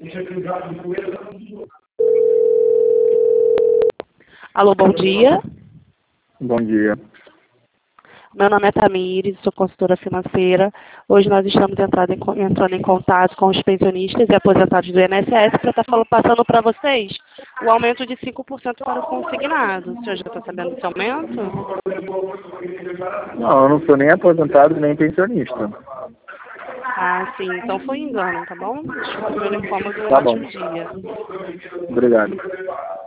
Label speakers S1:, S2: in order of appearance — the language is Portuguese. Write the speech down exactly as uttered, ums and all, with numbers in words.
S1: Alô, bom dia.
S2: Bom dia.
S1: Meu nome é Tamires, sou consultora financeira. Hoje nós estamos entrando em, entrando em contato com os pensionistas e aposentados do I N S S para estar falando, passando para vocês o aumento de cinco por cento para o consignado. O senhor já está sabendo desse aumento?
S2: Não, eu não sou nem aposentado nem pensionista.
S1: Ah, sim. Então foi engano, tá bom? Desculpa pelo incômodo, um
S2: Tá bom.
S1: ótimo dia.
S2: Obrigado.